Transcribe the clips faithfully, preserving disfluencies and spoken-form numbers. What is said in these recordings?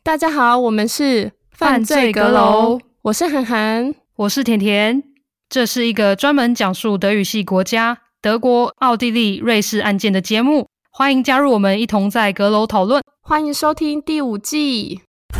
大家好，我们是犯罪阁楼， 我是涵涵， 我是甜甜。这是一个专门讲述德语系国家德国、奥地利、瑞士案件的节目，欢迎加入我们一同在阁楼讨论。 欢迎收听第五季。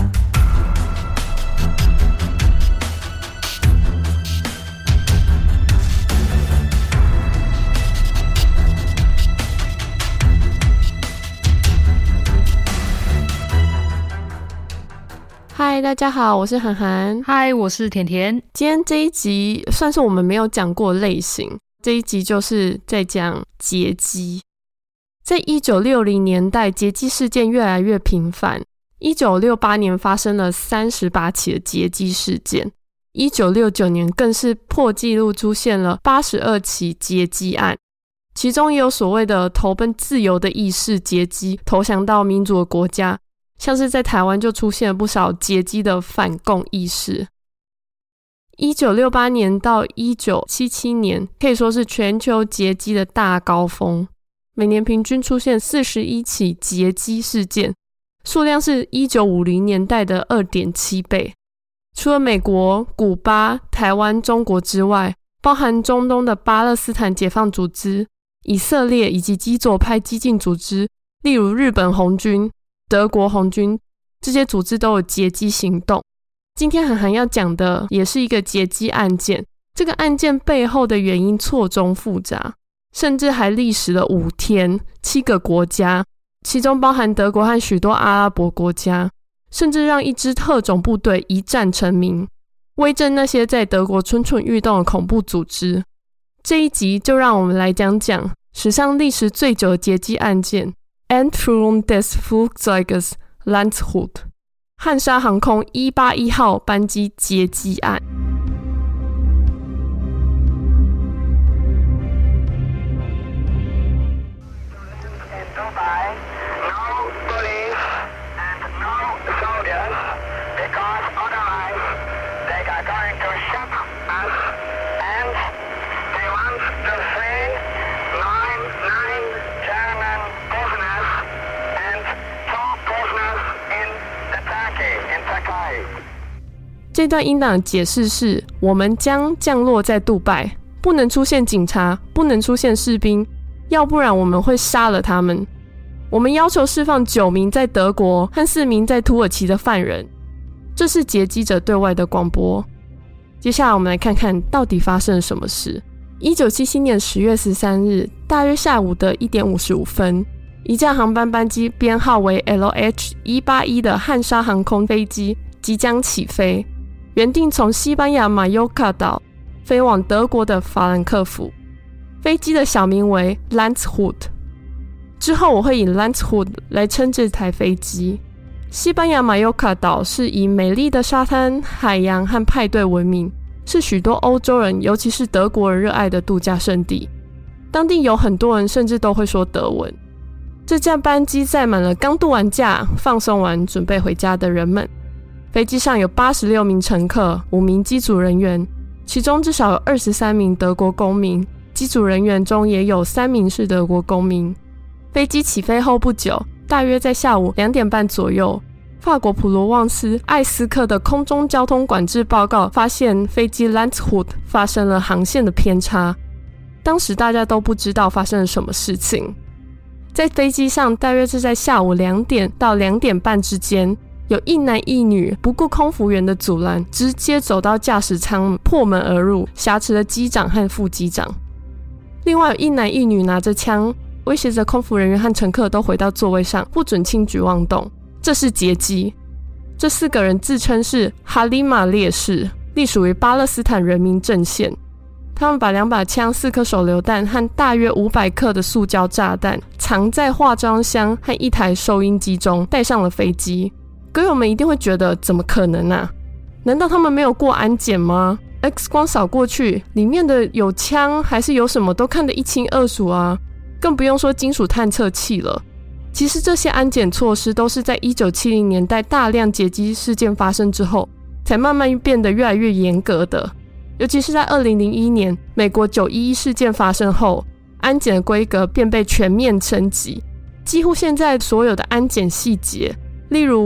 嗨，大家好，我是涵涵。 嗨，我是甜甜。 今天这一集算是我们没有讲过类型，这一集就是在讲劫机。在一九六零年代，劫机事件越来越频繁。一九六八年发生了三十八起的劫机事件，一九六九年更是破纪录出现了八十二起劫机案，其中也有所谓的投奔自由的意识劫机，投降到民主的国家。像是在台湾就出现了不少劫机的反共意识。一九六八年到一九七七年可以说是全球劫机的大高峰，每年平均出现四十一起劫机事件，数量是一九五零年代的 二点七 倍。除了美国、古巴、台湾、中国之外，包含中东的巴勒斯坦解放组织、以色列以及极左派激进组织，例如日本红军、德国红军，这些组织都有劫机行动。今天涵涵要讲的也是一个劫机案件，这个案件背后的原因错综复杂，甚至还历时了五天，七个国家，其中包含德国和许多阿拉伯国家，甚至让一支特种部队一战成名，威震那些在德国蠢蠢欲动的恐怖组织。这一集就让我们来讲讲史上历时最久的劫机案件Entführung des Flugzeuges Landshut 汉莎航空一八一号班机劫机案。这段音档的解释是：我们将降落在杜拜，不能出现警察，不能出现士兵，要不然我们会杀了他们。我们要求释放九名在德国和四名在土耳其的犯人。这是劫机者对外的广播。接下来我们来看看到底发生了什么事。一九七七年十月十三日，大约下午的一点五十五分，一架航班班机编号为 L H 一八一 的汉莎航空飞机即将起飞，原定从西班牙马尤卡岛飞往德国的法兰克福，飞机的小名为 Landshut， 之后我会以 Landshut 来称这台飞机。西班牙马尤卡岛是以美丽的沙滩、海洋和派对闻名，是许多欧洲人尤其是德国人热爱的度假胜地，当地有很多人甚至都会说德文。这架班机载满了刚度完假、放松完准备回家的人们。飞机上有八十六名乘客，五名机组人员，其中至少有二十三名德国公民，机组人员中也有三名是德国公民。飞机起飞后不久，大约在下午两点半左右，法国普罗旺斯艾斯克的空中交通管制报告发现飞机 Landshut 发生了航线的偏差。当时大家都不知道发生了什么事情。在飞机上，大约是在下午两点到两点半之间，有一男一女不顾空服员的阻拦，直接走到驾驶舱破门而入，挟持了机长和副机长。另外有一男一女拿着枪，威胁着空服人员和乘客都回到座位上，不准轻举妄动。这是劫机。这四个人自称是哈里马烈士，隶属于巴勒斯坦人民阵线。他们把两把枪、四颗手榴弹和大约五百克的塑胶炸弹藏在化妆箱和一台收音机中，带上了飞机。歌友们一定会觉得怎么可能啊？难道他们没有过安检吗？ X 光扫过去，里面的有枪还是有什么都看得一清二楚啊，更不用说金属探测器了。其实这些安检措施都是在一九七零年代大量劫机事件发生之后才慢慢变得越来越严格的。尤其是在二零零一年美国九一一事件发生后，安检的规格便被全面升级，几乎现在所有的安检细节，例如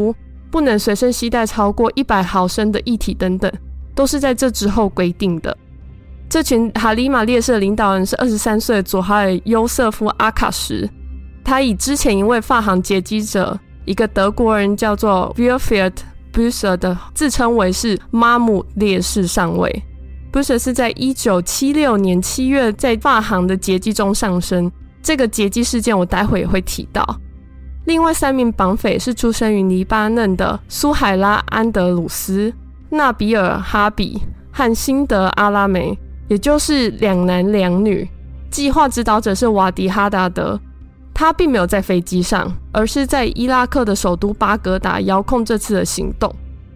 不能随身携带超过一百毫升的液体等等，都是在这之后规定的。这群哈里马烈士的领导人是二十三岁的佐哈尔·优瑟夫·阿卡什，他以之前一位法航劫机者一个德国人叫做 Wilfried Büsser 的自称为是妈姆烈士上尉。 Büsser 是在一九七六年七月在法航的劫机中丧生，这个劫机事件我待会也会提到。另外三名绑匪是出生于黎巴嫩的苏海拉·安德鲁斯、纳比尔·哈比和辛德·阿拉梅，也就是两男两女。计划指导者是瓦迪·哈达德，他并没有在飞机上，而是在伊拉克的首都巴格达遥控这次的行动。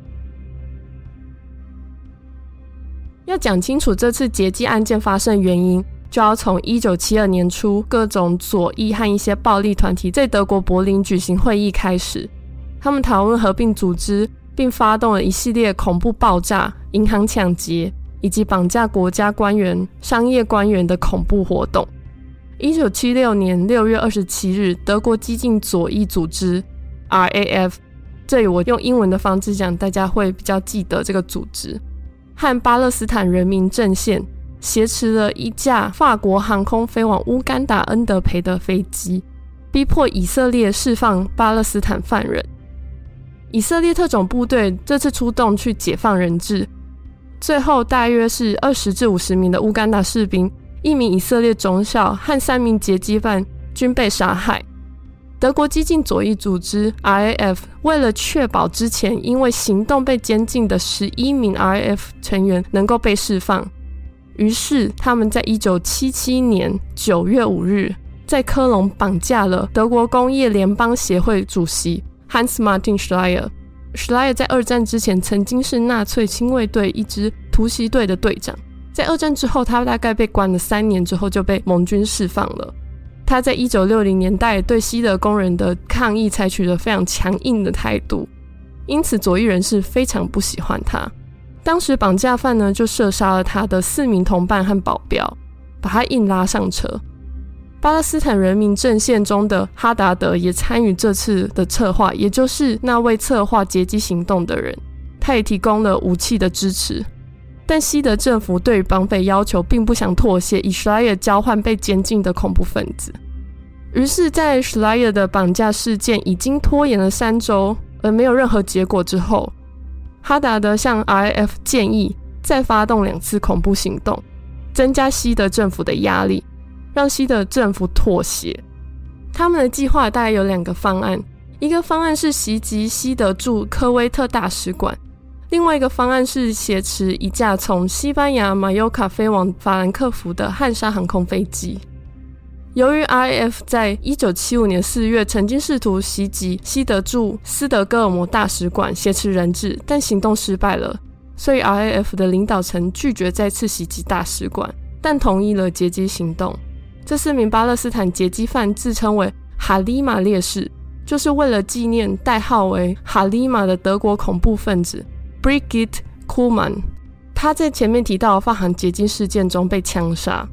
要讲清楚这次劫机案件发生的原因，就要从一九七二年初各种左翼和一些暴力团体在德国柏林举行会议开始。他们讨论合并组织，并发动了一系列恐怖爆炸、银行抢劫以及绑架国家官员、商业官员的恐怖活动。一九七六年六月二十七日，德国激进左翼组织 R A F， 这里我用英文的方式讲，大家会比较记得这个组织，和巴勒斯坦人民阵线挟持了一架法国航空飞往乌干达恩德培的飞机，逼迫以色列释放巴勒斯坦犯人。以色列特种部队这次出动去解放人质，最后大约是二十至五十名的乌干达士兵、一名以色列中校和三名劫机犯均被杀害。德国激进左翼组织 R A F 为了确保之前因为行动被监禁的十一名 R A F 成员能够被释放，于是他们在一九七七年九月五日在科隆绑架了德国工业联邦协会主席 Hans-Martin Schleyer。Schleyer 在二战之前曾经是纳粹亲卫队一支突袭队的队长，在二战之后他大概被关了三年之后就被盟军释放了。他在一九六零年代对西德工人的抗议采取了非常强硬的态度，因此左翼人士非常不喜欢他。当时绑架犯呢就射杀了他的四名同伴和保镖，把他硬拉上车。巴勒斯坦人民阵线中的哈达德也参与这次的策划，也就是那位策划劫机行动的人，他也提供了武器的支持。但西德政府对于绑匪要求并不想妥协，以 Schleyer 交换被监禁的恐怖分子。于是在 Schleyer 的绑架事件已经拖延了三周而没有任何结果之后，哈达德向 R A F 建议再发动两次恐怖行动，增加西德政府的压力，让西德政府妥协。他们的计划大概有两个方案，一个方案是袭击西德驻科威特大使馆，另外一个方案是挟持一架从西班牙马尤卡飞往法兰克福的汉莎航空飞机。由于 R A F 在一九七五年四月曾经试图袭击西德驻斯德哥尔摩大使馆挟持人质，但行动失败了，所以 R A F 的领导层拒绝再次袭击大使馆，但同意了劫机行动。这四名巴勒斯坦劫机犯自称为哈里马烈士，就是为了纪念代号为哈里马的德国恐怖分子 Brigitte Kuhlmann， 他在前面提到的法航劫机事件中被枪杀。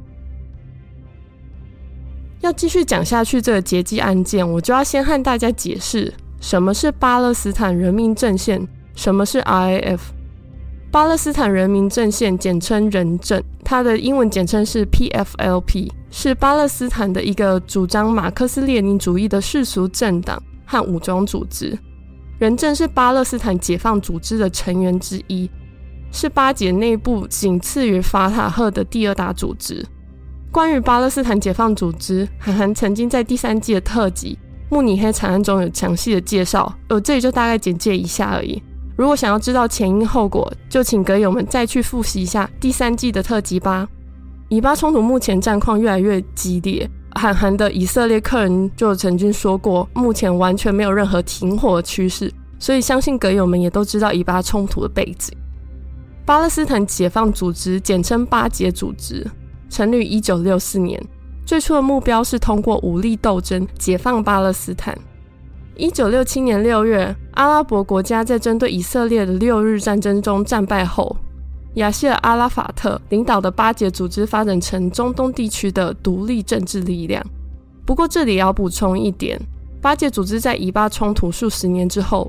要继续讲下去这个劫机案件，我就要先和大家解释什么是巴勒斯坦人民阵线，什么是 R A F。 巴勒斯坦人民阵线简称人阵，它的英文简称是 P F L P， 是巴勒斯坦的一个主张马克思列宁主义的世俗政党和武装组织。人阵是巴勒斯坦解放组织的成员之一，是巴解内部仅次于法塔赫的第二大组织。关于巴勒斯坦解放组织，韩寒曾经在第三季的特辑慕尼黑惨案中有详细的介绍，我这里就大概简介一下而已。如果想要知道前因后果，就请阁友们再去复习一下第三季的特辑吧。以巴冲突目前战况越来越激烈，韩寒的以色列客人就曾经说过，目前完全没有任何停火的趋势，所以相信阁友们也都知道以巴冲突的背景。巴勒斯坦解放组织简称巴解组织，成立于一九六四年，最初的目标是通过武力斗争解放巴勒斯坦。一九六七年六月，阿拉伯国家在针对以色列的六日战争中战败后，亚谢尔·阿拉法特领导的巴解组织发展成中东地区的独立政治力量。不过这里也要补充一点，巴解组织在以巴冲突数十年之后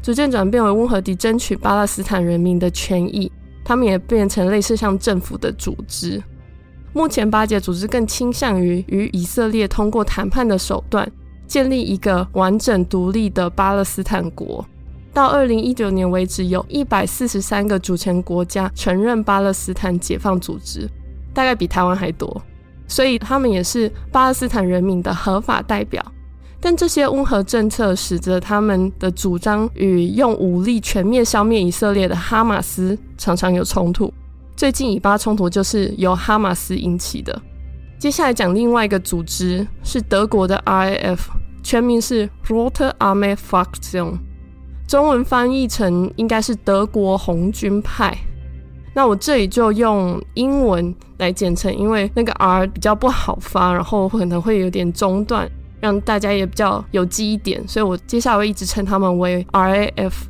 逐渐转变为温和地争取巴勒斯坦人民的权益，他们也变成类似像政府的组织。目前巴解组织更倾向于与以色列通过谈判的手段建立一个完整独立的巴勒斯坦国。到二零一九年为止，有一百四十三个主权国家承认巴勒斯坦解放组织，大概比台湾还多，所以他们也是巴勒斯坦人民的合法代表。但这些温和政策使得他们的主张与用武力全面消灭以色列的哈马斯常常有冲突。最近以巴冲突就是由哈马斯引起的。接下来讲另外一个组织，是德国的 R A F， 全名是 Rote Armee Fraktion， 中文翻译成应该是德国红军派。那我这里就用英文来简称，因为那个 R 比较不好发，然后可能会有点中断，让大家也比较有记忆点，所以我接下来会一直称他们为 R A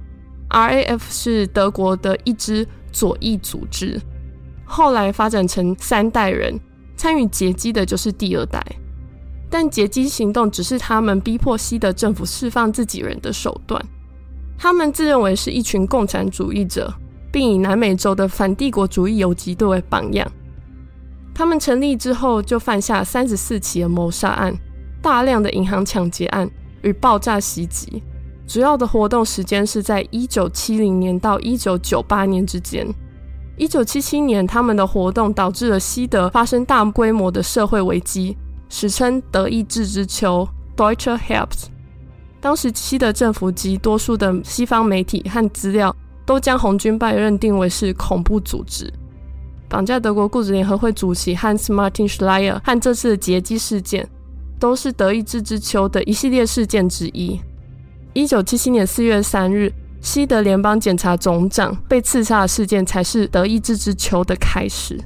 F。R A F 是德国的一支左翼组织，后来发展成三代人，参与劫机的就是第二代。但劫机行动只是他们逼迫西德政府释放自己人的手段。他们自认为是一群共产主义者，并以南美洲的反帝国主义游击队为榜样。他们成立之后就犯下三十四起的谋杀案，大量的银行抢劫案与爆炸袭击，主要的活动时间是在一九七零年到一九九八年之间。一九七七年，他们的活动导致了西德发生大规模的社会危机，史称德意志之秋 Deutsche Herbst。 当时西德政府及多数的西方媒体和资料都将红军派认定为是恐怖组织。绑架德国雇主联合会主席 Hans Martin Schleyer 和这次的劫机事件都是德意志之秋的一系列事件之一。一九七七年四月三日，西德联邦检察总长被刺杀的事件才是德意志之秋的开始。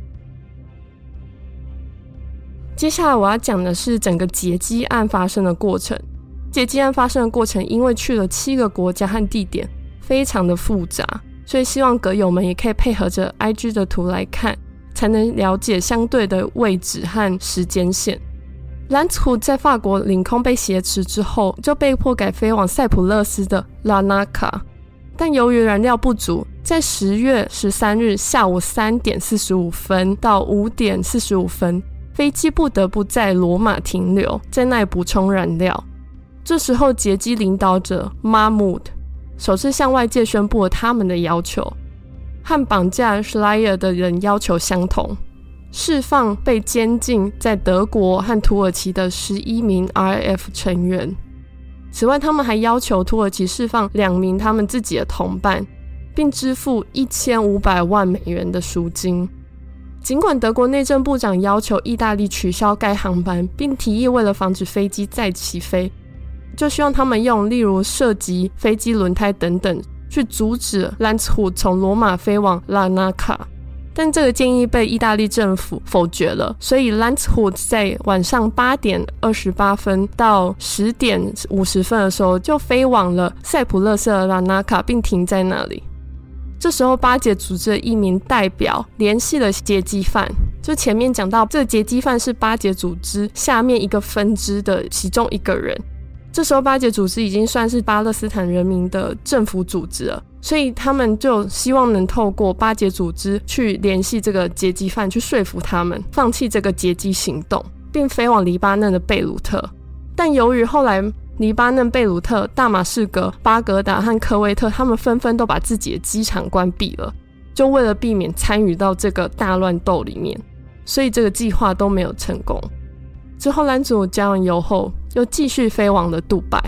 接下来我要讲的是整个劫机案发生的过程。劫机案发生的过程因为去了七个国家和地点，非常的复杂，所以希望阁友们也可以配合着 I G 的图来看，才能了解相对的位置和时间线。兰茨湖在法国领空被挟持之后，就被迫改飞往塞浦路斯的拉纳卡，但由于燃料不足，在十月十三日下午三点四十五分到五点四十五分，飞机不得不在罗马停留，在那里补充燃料。这时候劫机领导者 Mahmoud 首次向外界宣布了他们的要求，和绑架 Schleyer 的人要求相同，释放被监禁在德国和土耳其的十一名 R A F 成员。此外，他们还要求土耳其释放两名他们自己的同伴，并支付一千五百万美元的赎金。尽管德国内政部长要求意大利取消该航班，并提议为了防止飞机再起飞，就希望他们用例如射击飞机轮胎等等去阻止兰茨湖从罗马飞往拉纳卡，但这个建议被意大利政府否决了，所以兰茨湖在晚上八点二十八分到十点五十分的时候就飞往了塞浦路斯的拉纳卡，并停在那里。这时候巴解组织的一名代表联系了劫机犯，就前面讲到这个劫机犯是巴解组织下面一个分支的其中一个人。这时候巴解组织已经算是巴勒斯坦人民的政府组织了，所以他们就希望能透过巴解组织去联系这个劫机犯，去说服他们放弃这个劫机行动，并飞往黎巴嫩的贝鲁特。但由于后来黎巴嫩、贝鲁特、大马士革、巴格达和科威特他们纷纷都把自己的机场关闭了，就为了避免参与到这个大乱斗里面，所以这个计划都没有成功。之后兰茨湖加完油后又继续飞往了杜拜。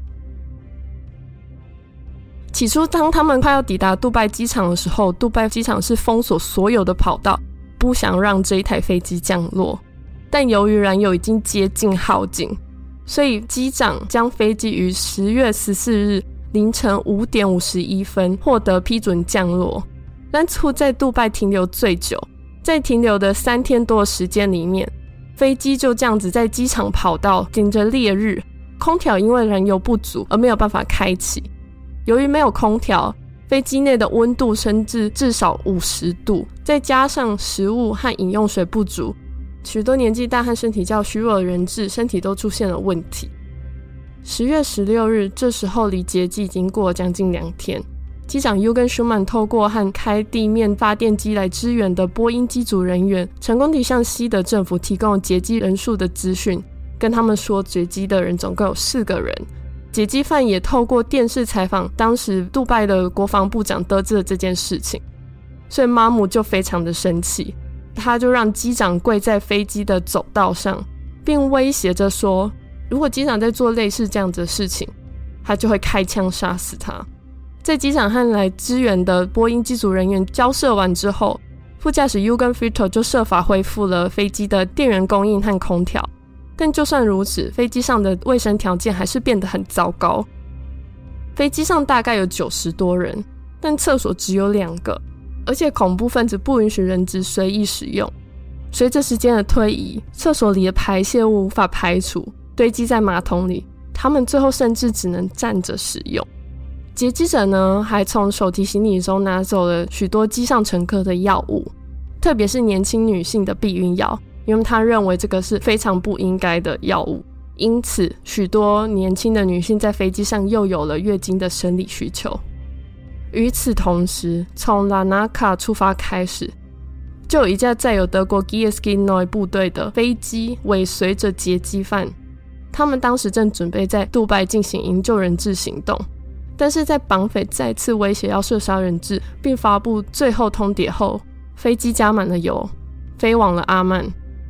起初当他们快要抵达杜拜机场的时候，杜拜机场是封锁所有的跑道，不想让这一台飞机降落。但由于燃油已经接近耗尽，所以机长将飞机于十月十四日凌晨五点五十一分获得批准降落。兰茨湖在杜拜停留最久，在停留的三天多的时间里面，飞机就这样子在机场跑道顶着烈日，空调因为燃油不足而没有办法开启。由于没有空调，飞机内的温度升至至少五十度，再加上食物和饮用水不足，许多年纪大和身体较虚弱的人质身体都出现了问题。 十月十六日，这时候离劫机已经过了将近两天。机长 U 跟舒曼透过和开地面发电机来支援的波音机组人员，成功地向西德政府提供了劫机人数的资讯，跟他们说劫机的人总共有四个人。劫机犯也透过电视采访当时杜拜的国防部长，得知了这件事情，所以马姆就非常的生气，他就让机长跪在飞机的走道上，并威胁着说，如果机长在做类似这样子的事情，他就会开枪杀死他。在机长和来支援的波音机组人员交涉完之后，副驾驶 U 跟 Fritter 就设法恢复了飞机的电源供应和空调，但就算如此，飞机上的卫生条件还是变得很糟糕。飞机上大概有九十多人，但厕所只有两个，而且恐怖分子不允许人质随意使用。随着时间的推移，厕所里的排泄物无法排除，堆积在马桶里，他们最后甚至只能站着使用。劫机者呢，还从手提行李中拿走了许多机上乘客的药物，特别是年轻女性的避孕药，因为他认为这个是非常不应该的药物，因此许多年轻的女性在飞机上又有了月经的生理需求。与此同时，从拉纳卡出发开始，就有一架载有德国 G S G N O I 部队的飞机尾随着劫机犯，他们当时正准备在杜拜进行营救人质行动，但是在绑匪再次威胁要射杀人质并发布最后通牒后，飞机加满了油，飞往了阿曼。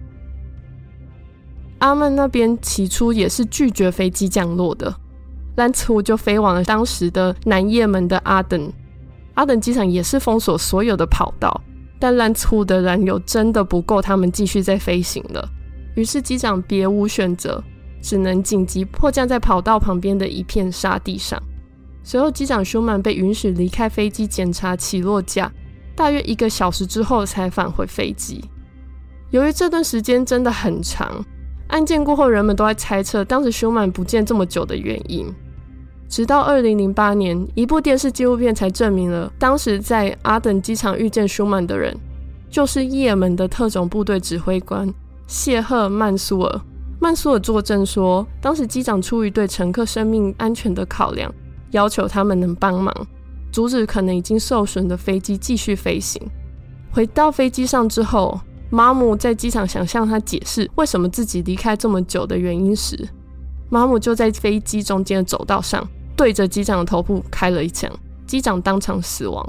阿曼那边起初也是拒绝飞机降落的，兰茨湖就飞往了当时的南也门的阿登。阿登机场也是封锁所有的跑道，但兰茨湖的燃油真的不够他们继续再飞行了，于是机长别无选择，只能紧急迫降在跑道旁边的一片沙地上。随后机长舒曼被允许离开飞机检查起落架，大约一个小时之后才返回飞机。由于这段时间真的很长，案件过后人们都在猜测当时舒曼不见这么久的原因。直到二零零八年，一部电视纪录片才证明了当时在阿登机场遇见舒曼的人就是也门的特种部队指挥官谢赫曼苏尔。曼苏尔作证说，当时机长出于对乘客生命安全的考量，要求他们能帮忙阻止可能已经受损的飞机继续飞行。回到飞机上之后，马姆在机场想向他解释为什么自己离开这么久的原因时，马姆就在飞机中间的走道上对着机长的头部开了一枪，机长当场死亡。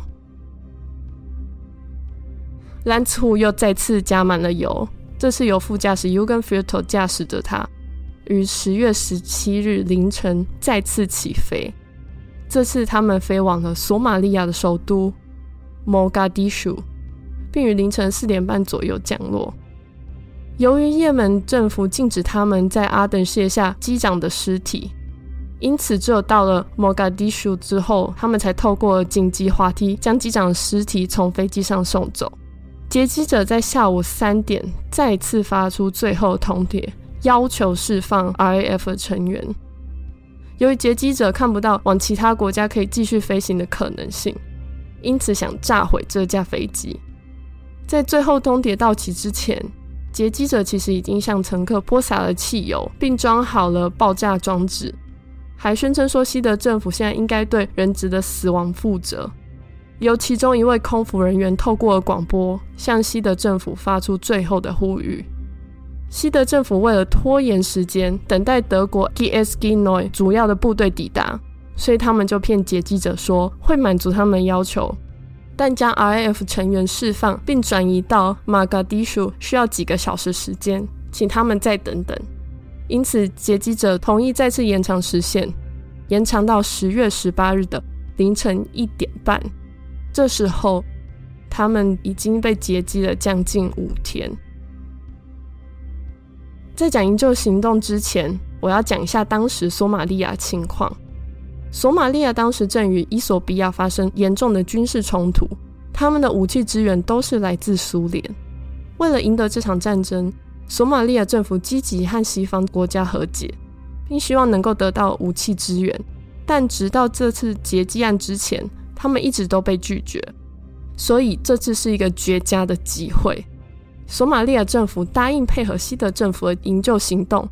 兰茨湖又再次加满了油，这次由副驾驶 U 跟 Fritter 驾驶着它，于十月十七日凌晨再次起飞。这次他们飞往了索马利亚的首都摩嘎迪舒，并于凌晨四点半左右降落。由于也门政府禁止他们在阿登卸下机长的尸体，因此只有到了摩嘎迪舒之后，他们才透过紧急滑梯将机长的尸体从飞机上送走。劫机者在下午三点再次发出最后通牒，要求释放 R A F 的成员。由于劫机者看不到往其他国家可以继续飞行的可能性，因此想炸毁这架飞机。在最后通牒到期之前，劫机者其实已经向乘客泼洒了汽油，并装好了爆炸装置，还宣称说西德政府现在应该对人质的死亡负责。由其中一位空服人员透过了广播向西德政府发出最后的呼吁。西德政府为了拖延时间，等待德国 G S G N O I 主要的部队抵达，所以他们就骗劫机者说会满足他们的要求，但将 R A F 成员释放并转移到马嘎迪舒需要几个小时时间，请他们再等等。因此劫机者同意再次延长时限，延长到十月十八日的凌晨一点半。这时候他们已经被劫机了将近五天。在讲营救行动之前，我要讲一下当时索马利亚情况。索马利亚当时正与伊索比亚发生严重的军事冲突，他们的武器支援都是来自苏联。为了赢得这场战争，索马利亚政府积极和西方国家和解，并希望能够得到武器支援，但直到这次劫机案之前，他们一直都被拒绝，所以这次是一个绝佳的机会。索马利亚政府答应配合西德政府的营救行动，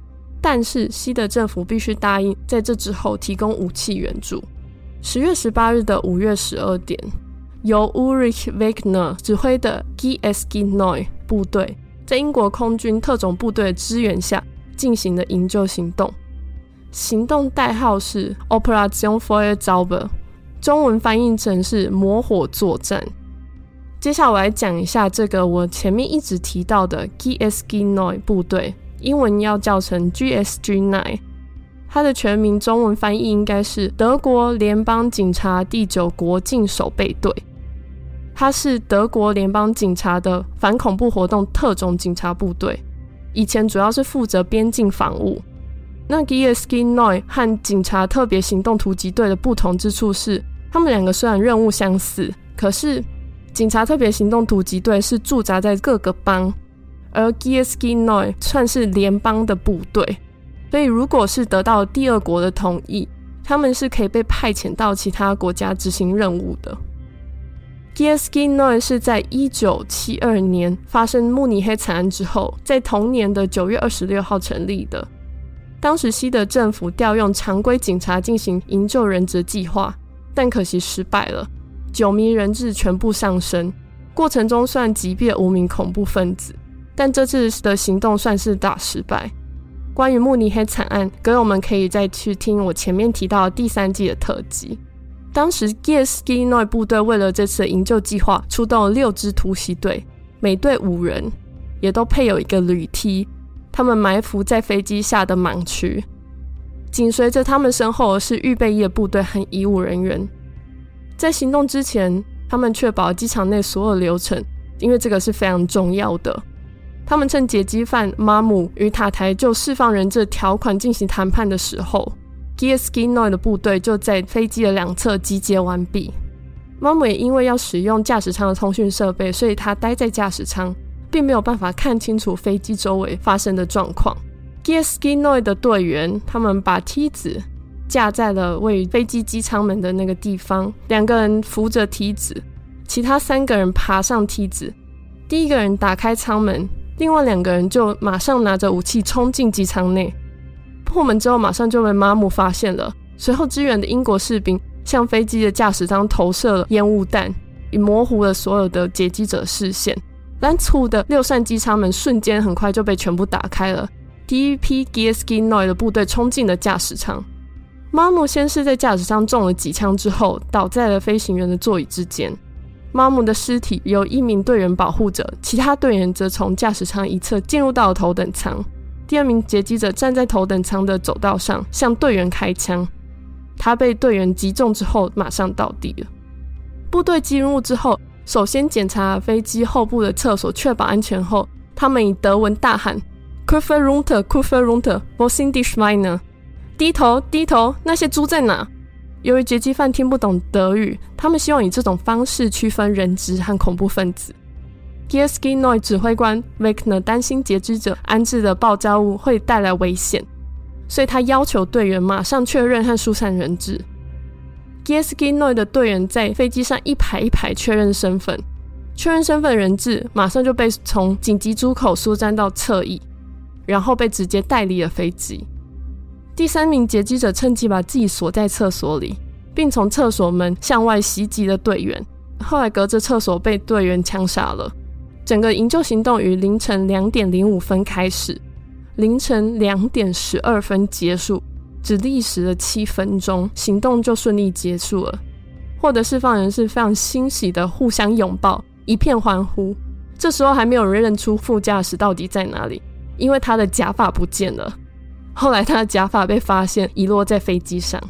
但是西德政府必须答应在这之后提供武器援助。十月十八日的五月十二点，由 Ulrich Wegner 指挥的 G S G Neun 部队在英国空军特种部队的支援下进行了营救行动。行动代号是 Operation Feuerzauber， 中文翻译成是魔火作战。接下来我来讲一下这个我前面一直提到的 G S G Neun 部队，英文要叫成 G S G 九， 它的全名中文翻译应该是德国联邦警察第九国境守备队。它是德国联邦警察的反恐怖活动特种警察部队，以前主要是负责边境防务。那 G S G 九 和警察特别行动突击队的不同之处是，他们两个虽然任务相似，可是警察特别行动突击队是驻扎在各个邦，而 G S G 九 算是联邦的部队，所以如果是得到第二国的同意，他们是可以被派遣到其他国家执行任务的。G S G 九 是在一九七二年发生慕尼黑惨案之后，在同年的九月二十六号成立的。当时西德政府调用常规警察进行营救人质计划，但可惜失败了，九名人质全部丧生，过程中虽然击毙了五名恐怖分子，但这次的行动算是大失败。关于慕尼黑惨案，各位我们可以再去听我前面提到的第三季的特辑。当时 G S G 九 部队为了这次的营救计划出动了六支突袭队，每队五人，也都配有一个旅梯，他们埋伏在飞机下的盲区。紧随着他们身后的是预备役的部队和医务人员。在行动之前，他们确保机场内所有流程，因为这个是非常重要的。他们趁劫机犯马姆与塔台就释放人质的条款进行谈判的时候， G S G 九 的部队就在飞机的两侧集结完毕。马姆也因为要使用驾驶舱的通讯设备，所以他待在驾驶舱，并没有办法看清楚飞机周围发生的状况。 G S G 九 的队员他们把梯子架在了位于飞机机舱门的那个地方，两个人扶着梯子，其他三个人爬上梯子。第一个人打开舱门，另外两个人就马上拿着武器冲进机舱内。破门之后马上就被马姆发现了，随后支援的英国士兵向飞机的驾驶舱投射了烟雾弹，以模糊了所有的劫机者视线。但粗的六扇机舱门瞬间很快就被全部打开了，第一批 G S G 九 的部队冲进了驾驶舱。马姆先是在驾驶舱中了几枪之后，倒在了飞行员的座椅之间。马姆的尸体由一名队员保护着，其他队员则从驾驶舱一侧进入到了头等舱。第二名劫机者站在头等舱的走道上向队员开枪，他被队员击中之后马上倒地了。部队进入之后，首先检查飞机后部的厕所，确保安全后，他们以德文大喊 Kuffer runter, Kuffer runter, wo sind die Schweine？ 低头低头，那些猪在哪？由于劫机犯听不懂德语，他们希望以这种方式区分人质和恐怖分子。G S G 九 指挥官 Wegner 担心劫机者安置的爆炸物会带来危险，所以他要求队员马上确认和疏散人质。G S G 九 的队员在飞机上一排一排确认身份，确认身份的人质马上就被从紧急出口疏散到侧翼，然后被直接带离了飞机。第三名劫机者趁机把自己锁在厕所里，并从厕所门向外袭击了队员，后来隔着厕所被队员枪杀了。整个营救行动于凌晨两点零五分开始，凌晨两点十二分结束，只历时了七分钟，行动就顺利结束了。获得释放人士非常欣喜的互相拥抱，一片欢呼。这时候还没有人认出副驾驶到底在哪里，因为他的假发不见了。后来他的假发被发现遗落在飞机上。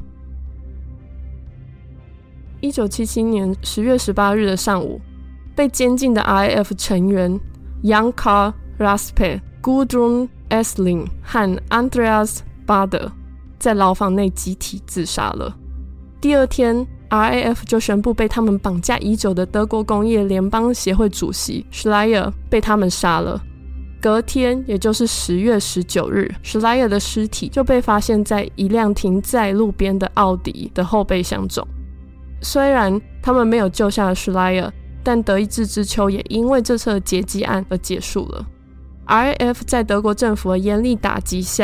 一九七七年十月十八日的上午，被监禁的 R A F 成员 Jan Karl Raspe、Gudrun Essling 和 Andreas Baader 在牢房内集体自杀了。第二天 R A F 就宣布被他们绑架已久的德国工业联邦协会主席 Schleyer 被他们杀了。隔天，也就是十月十九日 Schleyer 的尸体就被发现在一辆停在路边的奥迪的后备箱中。虽然他们没有救下了 Schleyer， 但德意志之秋也因为这次的劫机案而结束了。 R A F 在德国政府的严厉打击下，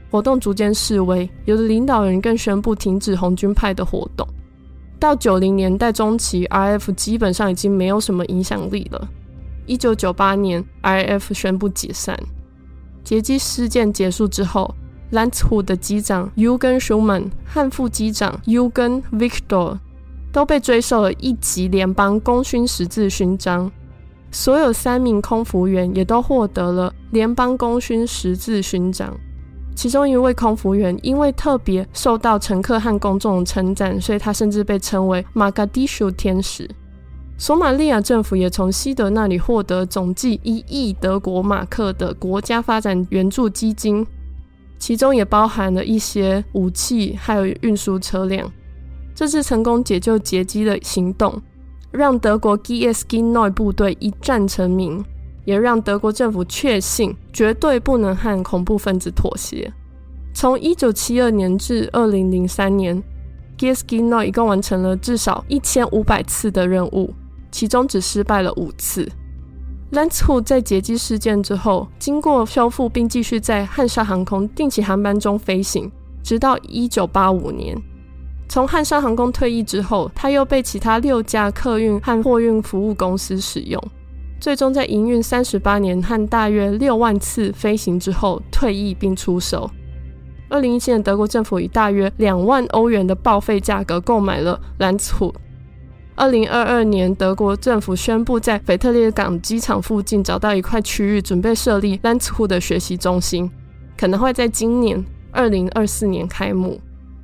活动逐渐式微，有的领导人更宣布停止红军派的活动。到九零年代中期 R F 基本上已经没有什么影响力了。一九九八年 R F 宣布解散。劫机事件结束之后，兰茨湖的机长 Eugen Schumann 和副机长 Eugen Victor 都被追授了一级联邦功勋十字勋章。所有三名空服员也都获得了联邦功勋十字勋章。其中一位空服员因为特别受到乘客和公众的称赞，所以他甚至被称为马嘎迪舒天使。索马利亚政府也从西德那里获得总计一亿德国马克的国家发展援助基金，其中也包含了一些武器还有运输车辆。这次成功解救劫机的行动让德国 G S G N O I 部队一战成名，也让德国政府确信绝对不能和恐怖分子妥协。从一九七二年至二零零三年 G S G N O I 一共完成了至少一千五百次的任务，其中只失败了五次。兰茨湖在劫机事件之后经过修复并继续在汉莎航空定期航班中飞行，直到一九八五年。从汉莎航空退役之后，它又被其他六家客运和货运服务公司使用，最终在营运三十八年和大约六万次飞行之后退役并出售。二零一七年，德国政府以大约两万欧元的报废价格购买了兰茨湖。二零二二年，德国政府宣布在腓特烈港机场附近找到一块区域，准备设立兰茨湖的学习中心，可能会在今年二零二四年开幕。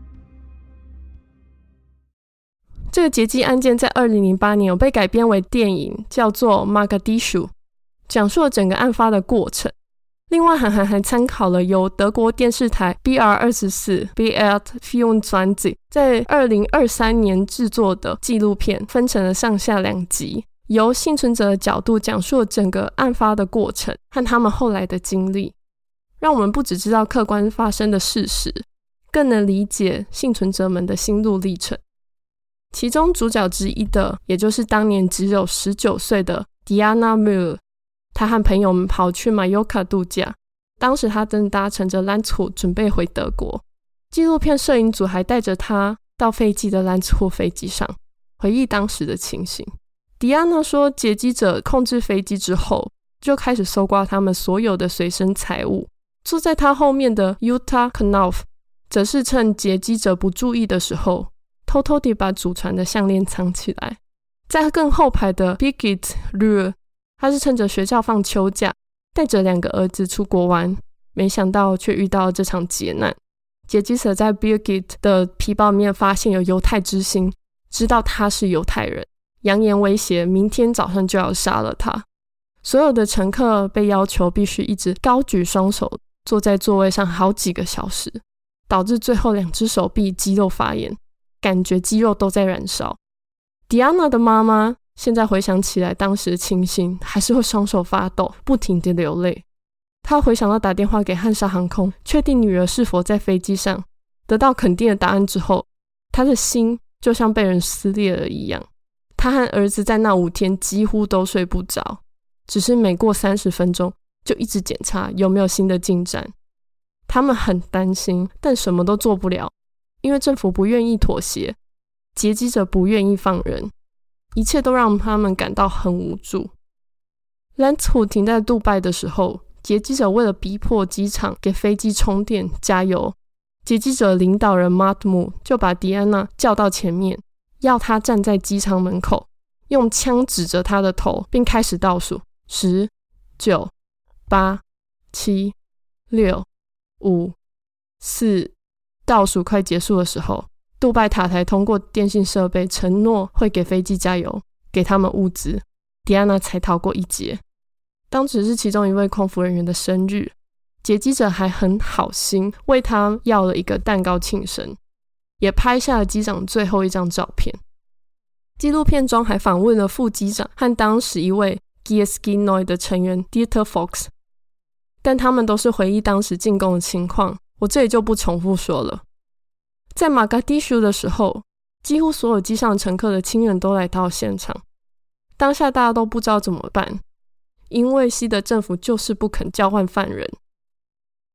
这个劫机案件在二零零八年有被改编为电影，叫做《马嘎迪舒》，讲述了整个案发的过程。另外，韩寒还参考了由德国电视台 B R 二十四 B R 二十四 在二零二三年制作的纪录片，分成了上下两集，由幸存者的角度讲述了整个案发的过程和他们后来的经历，让我们不只知道客观发生的事实，更能理解幸存者们的心路历程。其中主角之一的，也就是当年只有十九岁的 Diana Müller， 她和朋友们跑去马尤卡度假，当时她正搭乘着兰茨湖准备回德国。纪录片摄影组还带着她到飞机的兰茨湖飞机上，回忆当时的情形。Diana 说，劫机者控制飞机之后，就开始搜刮他们所有的随身财物。坐在她后面的 Jutta Knopf 则是趁劫机者不注意的时候，偷偷地把祖传的项链藏起来。在更后排的 Birgit Rühr， 他是趁着学校放秋假，带着两个儿子出国玩，没想到却遇到了这场劫难。劫机者在 Birgit 的皮包里面发现有犹太之心，知道他是犹太人，扬言威胁明天早上就要杀了他。所有的乘客被要求必须一直高举双手，坐在座位上好几个小时，导致最后两只手臂肌肉发炎，感觉肌肉都在燃烧。 Diana 的妈妈现在回想起来当时的情形，还是会双手发抖，不停地流泪。她回想到打电话给汉莎航空，确定女儿是否在飞机上，得到肯定的答案之后，她的心就像被人撕裂了一样。她和儿子在那五天几乎都睡不着，只是每过三十分钟就一直检查有没有新的进展。他们很担心，但什么都做不了，因为政府不愿意妥协，劫机者不愿意放人，一切都让他们感到很无助。兰茨湖停在杜拜的时候，劫机者为了逼迫机场给飞机充电加油，劫机者领导人 Mahmoud 就把迪安娜叫到前面，要她站在机场门口，用枪指着她的头，并开始倒数十、九、八、七、六、五、四。倒数快结束的时候，杜拜塔台通过电信设备承诺会给飞机加油，给他们物资，迪安娜才逃过一劫。当时是其中一位空服人员的生日，劫机者还很好心为他要了一个蛋糕庆生，也拍下了机长最后一张照片。纪录片中还访问了副机长和当时一位 G S G N O I 的成员 Dieter Fox， 但他们都是回忆当时进攻的情况，我这里就不重复说了。在马嘎迪舒的时候，几乎所有机上乘客的亲人都来到现场，当下大家都不知道怎么办，因为西德政府就是不肯交换犯人。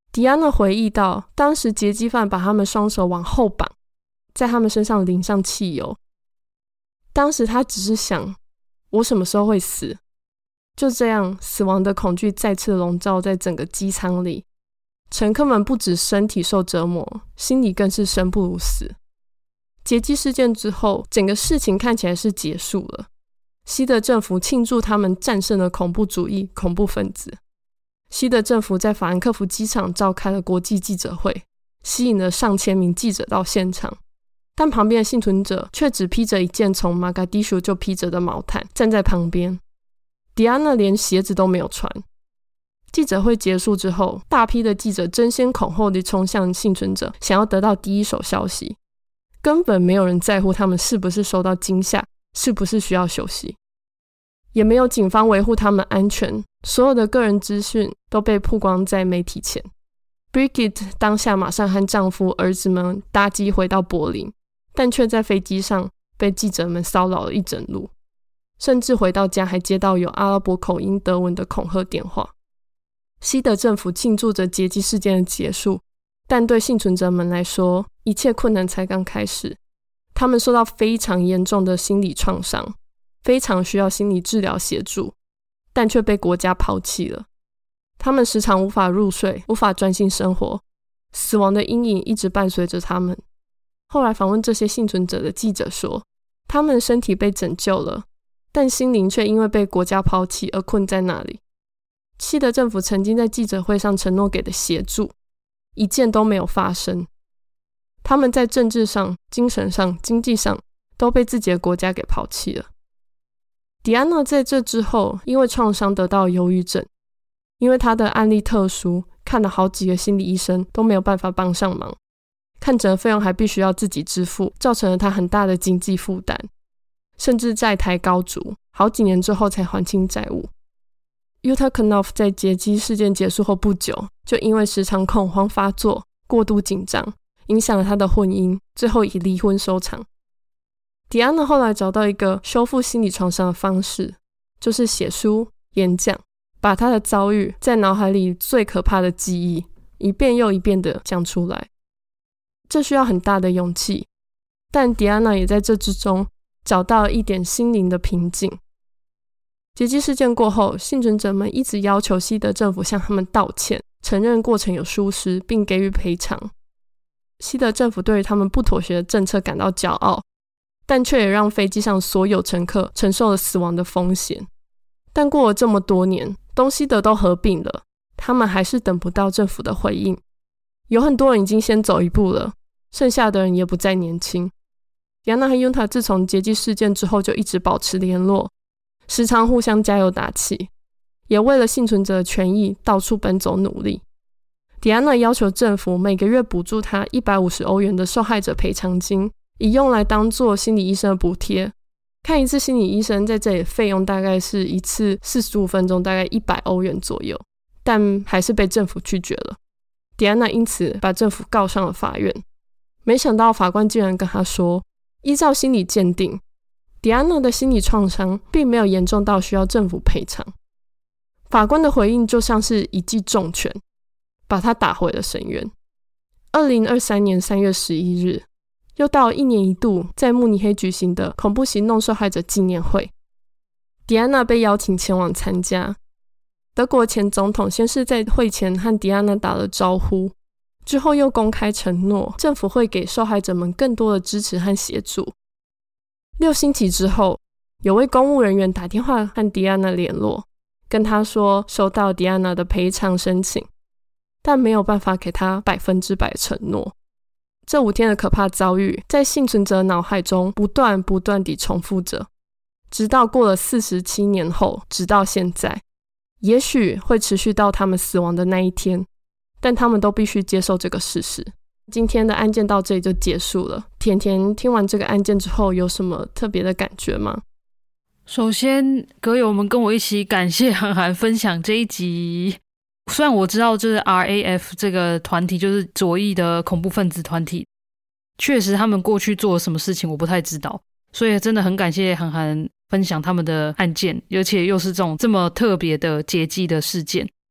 迪安娜回忆到，当时劫机犯把他们双手往后绑，在他们身上淋上汽油。当时他只是想，我什么时候会死？就这样，死亡的恐惧再次笼罩在整个机舱里。乘客们不止身体受折磨，心里更是生不如死。劫机事件之后，整个事情看起来是结束了。西德政府庆祝他们战胜了恐怖主义恐怖分子。西德政府在法兰克福机场召开了国际记者会，吸引了上千名记者到现场。但旁边的幸存者却只披着一件从马嘎迪舒就披着的毛毯，站在旁边。迪安娜连鞋子都没有穿。记者会结束之后，大批的记者争先恐后地冲向幸存者，想要得到第一手消息。根本没有人在乎他们是不是受到惊吓，是不是需要休息，也没有警方维护他们安全，所有的个人资讯都被曝光在媒体前。Brigitte 当下马上和丈夫、儿子们搭机回到柏林，但却在飞机上被记者们骚扰了一整路，甚至回到家还接到有阿拉伯口音德文的恐吓电话。西德政府庆祝着劫机事件的结束，但对幸存者们来说，一切困难才刚开始。他们受到非常严重的心理创伤，非常需要心理治疗协助，但却被国家抛弃了。他们时常无法入睡，无法专心生活，死亡的阴影一直伴随着他们。后来访问这些幸存者的记者说，他们身体被拯救了，但心灵却因为被国家抛弃而困在那里。西德政府曾经在记者会上承诺给的协助，一件都没有发生。他们在政治上、精神上、经济上都被自己的国家给抛弃了。迪安娜在这之后因为创伤得到忧郁症，因为她的案例特殊，看了好几个心理医生都没有办法帮上忙，看诊的费用还必须要自己支付，造成了她很大的经济负担，甚至债台高筑，好几年之后才还清债务。Jutta Knopf 在劫机事件结束后不久，就因为时常恐慌发作、过度紧张，影响了他的婚姻，最后以离婚收场。迪安娜后来找到一个修复心理创伤的方式，就是写书、演讲，把她的遭遇在脑海里最可怕的记忆，一遍又一遍地讲出来。这需要很大的勇气，但迪安娜也在这之中找到了一点心灵的平静。劫机事件过后，幸存者们一直要求西德政府向他们道歉，承认过程有疏失，并给予赔偿。西德政府对于他们不妥协的政策感到骄傲，但却也让飞机上所有乘客承受了死亡的风险。但过了这么多年，东西德都合并了，他们还是等不到政府的回应。有很多人已经先走一步了，剩下的人也不再年轻。迪安娜和 Jutta 自从劫机事件之后就一直保持联络，时常互相加油打气，也为了幸存者的权益到处奔走努力。迪安娜要求政府每个月补助她一百五十欧元的受害者赔偿金，以用来当做心理医生的补贴。看一次心理医生在这里费用大概是一次四十五分钟，大概一百欧元左右，但还是被政府拒绝了。迪安娜因此把政府告上了法院，没想到法官竟然跟她说，依照心理鉴定，迪安娜的心理创伤并没有严重到需要政府赔偿。法官的回应就像是一记重拳，把她打回了深渊。二零二三年三月十一日，又到一年一度在慕尼黑举行的恐怖行动受害者纪念会，迪安娜被邀请前往参加。德国前总统先是在会前和迪安娜打了招呼，之后又公开承诺政府会给受害者们更多的支持和协助。六星期之后，有位公务人员打电话和迪安娜联络，跟她说收到迪安娜的赔偿申请，但没有办法给她百分之百承诺。这五天的可怕遭遇在幸存者脑海中不断不断地重复着，直到过了四十七年后，直到现在，也许会持续到他们死亡的那一天，但他们都必须接受这个事实。今天的案件到这里就结束了。甜甜听完这个案件之后有什么特别的感觉吗？ 首先，歌友们跟我一起感谢韩寒分享这一集。虽然我知道就是 R A F 这个团体就是左翼的恐怖分子团体，确实他们过去做了什么事情我不太知道，所以真的很感谢韩寒分享他们的案件，而且又是这种这么特别的劫机的事件。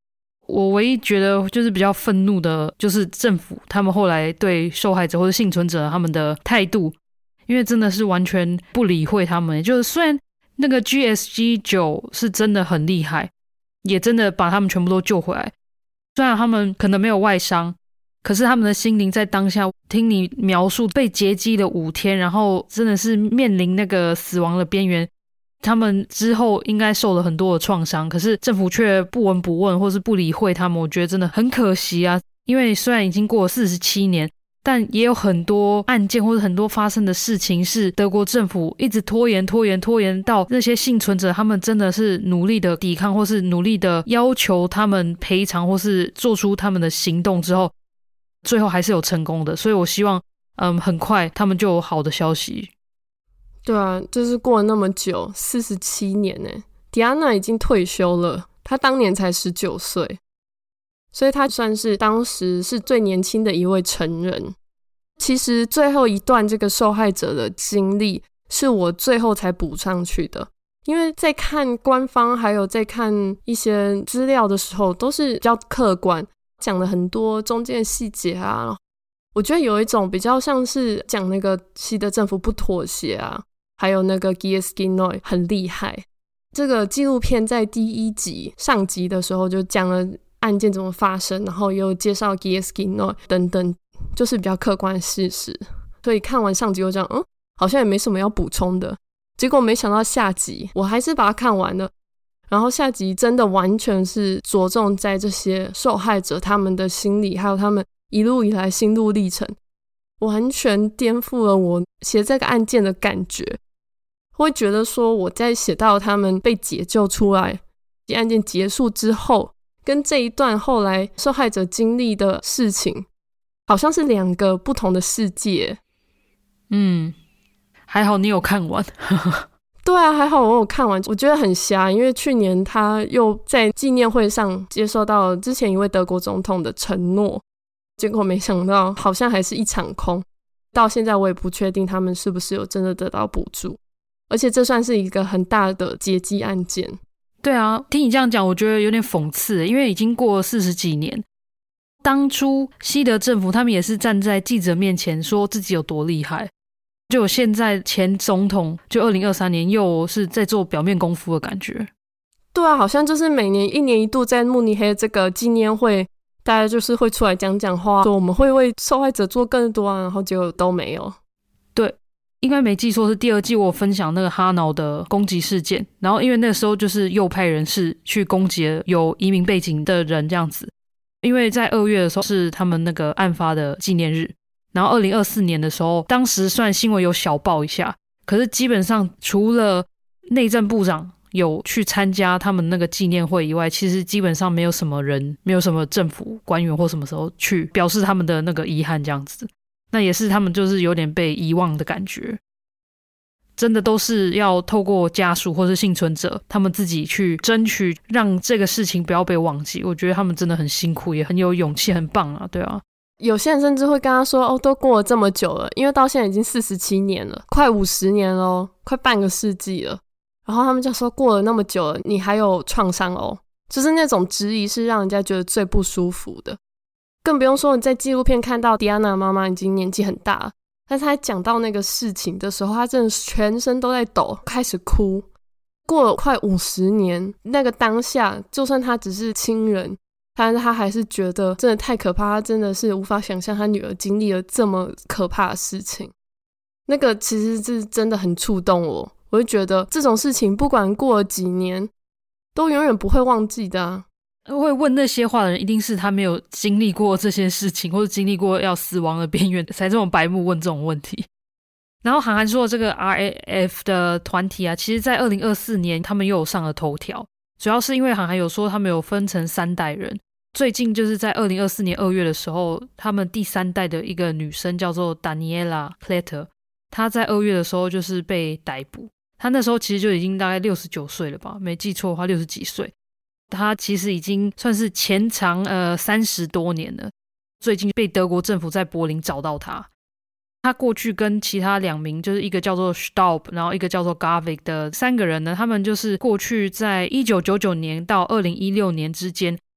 我唯一觉得就是比较愤怒的就是政府他们后来对受害者或者幸存者他们的态度，因为真的是完全不理会他们。就是虽然那个 G S G 九 是真的很厉害，也真的把他们全部都救回来，虽然他们可能没有外伤，可是他们的心灵在当下听你描述被劫机了五天，然后真的是面临那个死亡的边缘，他们之后应该受了很多的创伤，可是政府却不闻不问或是不理会他们，我觉得真的很可惜啊。因为虽然已经过了四十七年，但也有很多案件或者很多发生的事情是德国政府一直拖延拖延拖延到那些幸存者他们真的是努力的抵抗或是努力的要求他们赔偿或是做出他们的行动之后，最后还是有成功的。所以我希望嗯，很快他们就有好的消息。 对啊，就是过了那么久，四十七年耶，迪安娜已经退休了，她当年才十九岁，所以她算是当时是最年轻的一位成人。其实最后一段这个受害者的经历是我最后才补上去的，因为在看官方还有在看一些资料的时候都是比较客观，讲了很多中间的细节啊，我觉得有一种比较像是讲那个西德政府不妥协啊，还有那个 Giesecke 很厉害。这个纪录片在第一集上集的时候就讲了案件怎么发生，然后又介绍 Giesecke 等等，就是比较客观的事实。所以看完上集我讲嗯，好像也没什么要补充的，结果没想到下集我还是把它看完了，然后下集真的完全是着重在这些受害者他们的心理，还有他们一路以来心路历程，完全颠覆了我写这个案件的感觉。我会觉得说我在写到他们被解救出来，案件结束之后，跟这一段后来受害者经历的事情好像是两个不同的世界。 嗯，还好你有看完。 对啊，还好我有看完。我觉得很瞎，因为去年他又在纪念会上接受到之前一位德国总统的承诺，结果没想到好像还是一场空，到现在我也不确定他们是不是有真的得到补助，而且这算是一个很大的劫机案件。 对啊，听你这样讲我觉得有点讽刺，因为已经过了四十几年，当初西德政府他们也是站在记者面前说自己有多厉害，就现在前总统就二零二三年又是在做表面功夫的感觉。 对啊，好像就是每年一年一度在慕尼黑这个纪念会，大家就是会出来讲讲话，说我们会为受害者做更多啊，然后结果都没有。 对，应该没记错是第二季我有分享那个哈瑙的攻击事件，然后因为那个时候就是右派人士去攻击了有移民背景的人这样子，因为在二月的时候是他们那个案发的纪念日，然后二零二四年的时候当时虽然新闻有小报一下，可是基本上除了内政部长有去参加他们那个纪念会以外，其实基本上没有什么人，没有什么政府官员或什么时候去表示他们的那个遗憾这样子。那也是他们就是有点被遗忘的感觉，真的都是要透过家属或是幸存者他们自己去争取让这个事情不要被忘记。我觉得他们真的很辛苦，也很有勇气，很棒啊。对啊， 有些人甚至会跟他说哦，都过了这么久了，因为到现在已经四十七年了，快五十年了，快半个世纪了，然后他们就说过了那么久了你还有创伤哦，就是那种质疑是让人家觉得最不舒服的。更不用说你在纪录片看到迪安娜妈妈已经年纪很大了，但是她讲到那个事情的时候，她真的全身都在抖，开始哭。过了快五十年，那个当下就算她只是亲人，但是她还是觉得真的太可怕，她真的是无法想象她女儿经历了这么可怕的事情。那个其实是真的很触动我，我就觉得这种事情不管过了几年都永远不会忘记的啊。 会问那些话的人一定是他没有经历过这些事情，或者经历过要死亡的边缘才这种白目问这种问题。然后韩寒说的这个 R A F 的团体啊，其实在二零二四年他们又有上了头条，主要是因为韩寒有说他们有分成三代人，最近就是在二零二四年二月的时候，他们第三代的一个女生叫做 Daniela Kletter， 她在二月的时候就是被逮捕，她那时候其实就已经大概六十九岁了吧，没记错的话六十几岁，她其实已经算是潜藏呃三十多年了，最近被德国政府在柏林找到她。她过去跟其他两名，就是一个叫做 Staub 然后一个叫做 Garvik 的三个人呢，他们就是过去在一九九九年到二零一六年之间，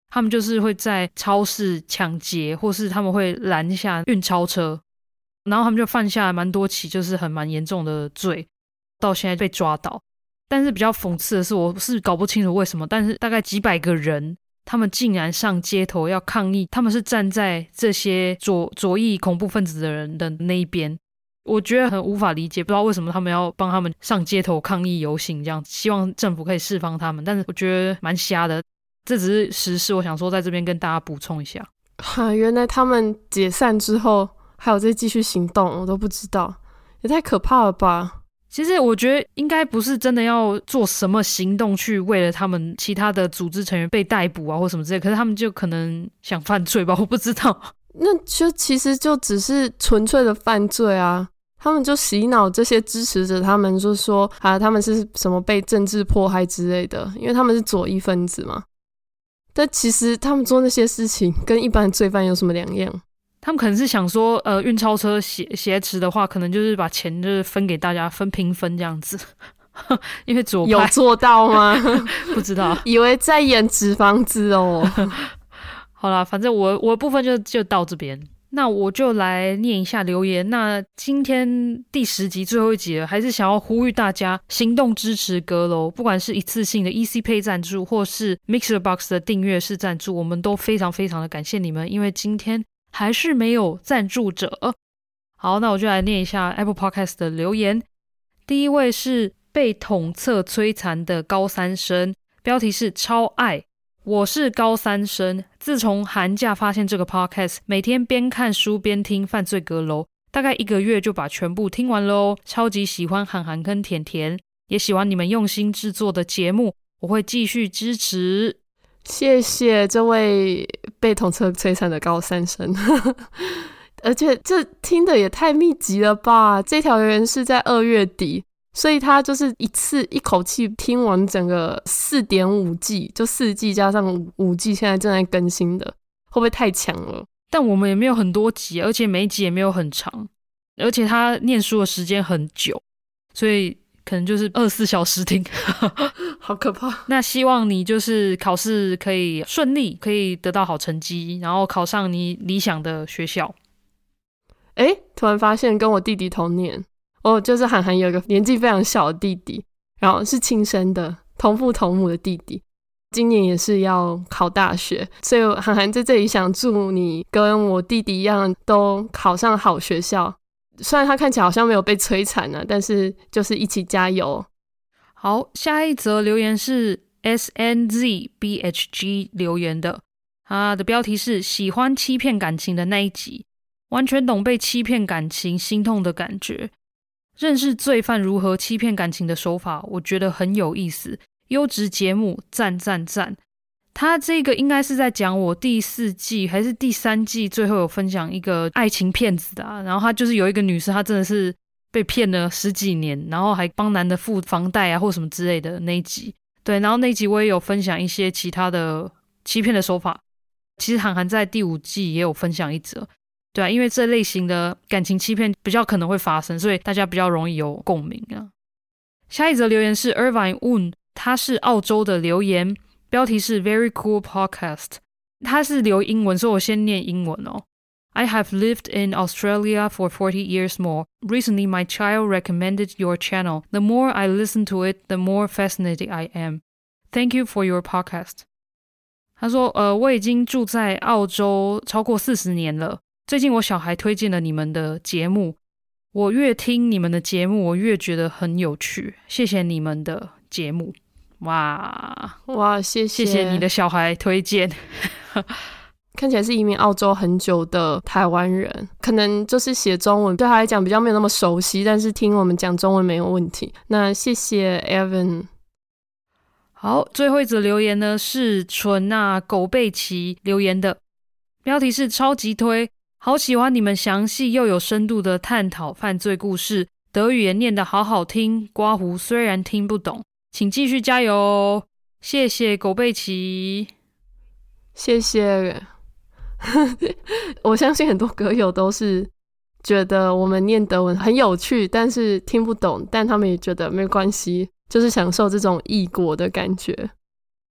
他们就是会在超市抢劫，或是他们会拦下运钞车，然后他们就犯下蛮多起就是很蛮严重的罪，到现在被抓到。但是比较讽刺的是，我是搞不清楚为什么，但是大概几百个人他们竟然上街头要抗议，他们是站在这些左左翼恐怖分子的人的那一边。我觉得很无法理解，不知道为什么他们要帮他们上街头抗议游行，这样希望政府可以释放他们，但是我觉得蛮瞎的。这只是时事，我想说在这边跟大家补充一下。 哈，原来他们解散之后还有再继续行动，我都不知道，也太可怕了吧。 其实我觉得应该不是真的要做什么行动去为了他们其他的组织成员被逮捕啊或什么之类，可是他们就可能想犯罪吧，我不知道。 那就其实就只是纯粹的犯罪啊，他们就洗脑这些支持者，他们就说啊，他们是什么被政治迫害之类的，因为他们是左翼分子嘛。但其实他们做那些事情跟一般的罪犯有什么两样？ 他们可能是想说，呃，运钞车挟挟持的话，可能就是把钱就是分给大家，分平分这样子。因为左派有做到吗？ 不知道， 以为在演纸房子哦。 好啦，反正我我的部分就就到这边，那我就来念一下留言。那今天第十集最后一集了，还是想要呼吁大家行动支持阁楼，不管是一次性的 E C Pay 赞助，或是 MixerBox 的订阅式赞助，我们都非常非常的感谢你们，因为今天还是没有赞助者。好，那我就来念一下 Apple Podcast 的留言。第一位是被统测摧残的高三生，标题是超爱。我是高三生，自从寒假发现这个 podcast， 每天边看书边听犯罪阁楼，大概一个月就把全部听完了哦。超级喜欢韩寒跟甜甜，也喜欢你们用心制作的节目，我会继续支持。 谢谢这位被统测摧残的高三生。而且这听的也太密集了吧，这条留言是在二月底，所以他就是一次一口气听完整个 四点五季，就四季加上五季现在正在更新的，会不会太强了？ 但我们也没有很多集，而且每一集也没有很长，而且他念书的时间很久，所以可能就是二十四小时听。 好可怕。 那希望你就是考试可以顺利，可以得到好成绩，然后考上你理想的学校。 诶，突然发现跟我弟弟同年，我就是韩寒有一个年纪非常小的弟弟，然后是亲生的同父同母的弟弟，今年也是要考大学，所以韩寒在这里想祝你跟我弟弟一样都考上好学校，虽然他看起来好像没有被摧残啊，但是就是一起加油。 好，下一则留言是 S N Z B H G 留言的，他的标题是喜欢欺骗感情的那一集，完全懂被欺骗感情心痛的感觉，认识罪犯如何欺骗感情的手法，我觉得很有意思，优质节目，赞赞赞。他这个应该是在讲我第四季还是第三季最后有分享一个爱情骗子的、啊、然后他就是有一个女生，她真的是被骗了十几年，然后还帮男的付房贷啊或什么之类的那一集。对，然后那一集我也有分享一些其他的欺骗的手法，其实韩寒在第五季也有分享一则。对啊，因为这类型的感情欺骗比较可能会发生，所以大家比较容易有共鸣啊。下一则留言是 Irvine Woon， 他是澳洲的留言，标题是 Very Cool Podcast， 他是留英文，所以我先念英文哦。I have lived in Australia for forty years more. Recently, my child recommended your channel. The more I listen to it, the more fascinated I am. Thank you for your podcast. 他说，呃，我已经住在澳洲超过四十年了。最近我小孩推荐了你们的节目，我越听你们的节目，我越觉得很有趣。谢谢你们的节目。哇哇，谢谢谢谢你的小孩推荐。 看起来是移民澳洲很久的台湾人，可能就是写中文对他来讲比较没有那么熟悉，但是听我们讲中文没有问题。那谢谢 Evan。 好，最后一则留言呢是纯啊狗贝奇留言的，标题是超级推，好喜欢你们详细又有深度的探讨犯罪故事，德语也念得好好听，刮胡虽然听不懂，请继续加油。谢谢狗贝奇。 谢谢。我相信很多歌友都是觉得我们念德文很有趣，但是听不懂，但他们也觉得没关系，就是享受这种异国的感觉。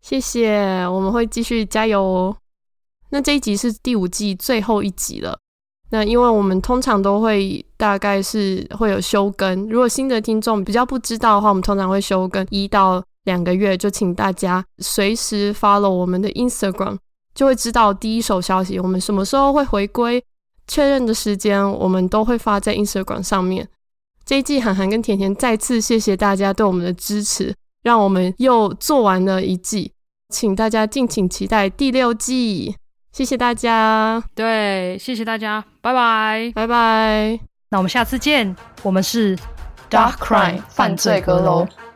谢谢，我们会继续加油哦。那这一集是第五季最后一集了，那因为我们通常都会大概是会有休更，如果新的听众比较不知道的话，我们通常会休更一到两个月，就请大家随时 follow 我们的 Instagram， 就会知道第一手消息，我们什么时候会回归，确认的时间我们都会发在 Instagram 上面。这一季涵涵跟甜甜再次谢谢大家对我们的支持，让我们又做完了一季，请大家敬请期待第六季。谢谢大家。 对，谢谢大家，拜拜， 拜拜。 那我们下次见。我们是 Dark Crime 犯罪阁楼。